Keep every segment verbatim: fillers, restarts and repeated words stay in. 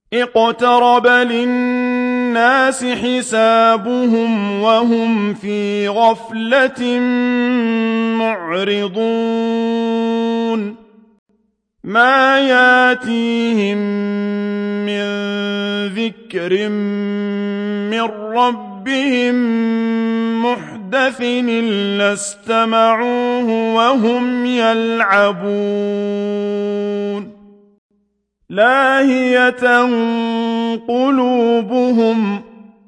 اقترب للناس حسابهم وهم في غفلة معرضون ما ياتيهم من ذكر من ربهم محدث إلا استمعوه وهم يلعبون لاهية قلوبهم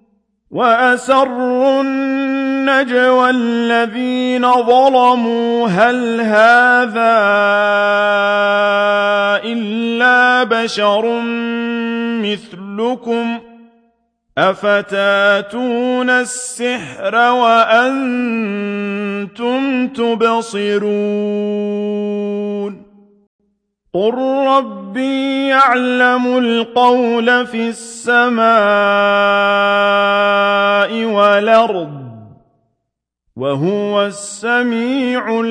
وأسروا النجوى الذين ظلموا هل هذا إلا بشر مثلكم أفتاتون السحر وأنتم تبصرون قل ربي يعلم القول في السماء والأرض وهو السميع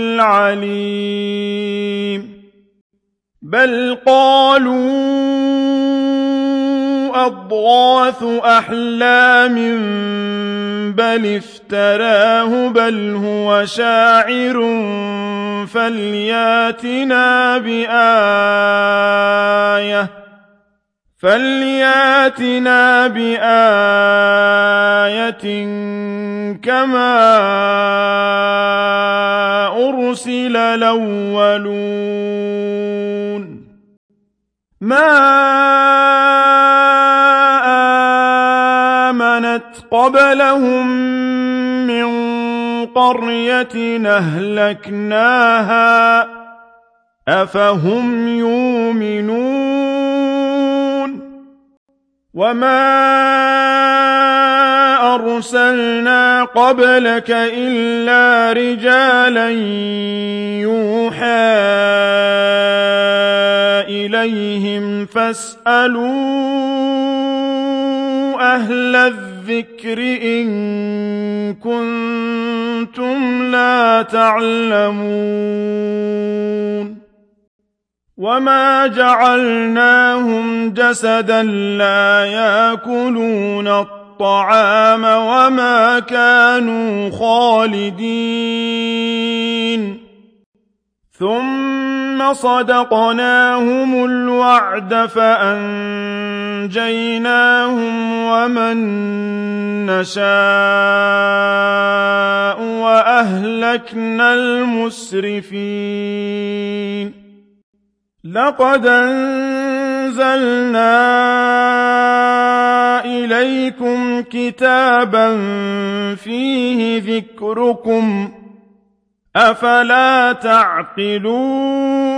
العليم بل قالوا أضغاث أحلام بل افتراه بل هو شاعر فلياتنا بآية فلياتنا بآية كما أرسل الأولون ما آمنت قبلهم من قرية أهلكناها أفهم يؤمنون وما أرسلنا قبلك إلا رجالا يوحى إليهم فاسألوا أهل الذكر إن كنتم لا تعلمون وما جعلناهم جسدا لا يأكلون الطعام وما كانوا خالدين ثم صدقناهم الوعد فأنجيناهم ومن نشاء وأهلكنا المسرفين لقد أنزلنا إليكم كتابا فيه ذكركم أفلا تعقلون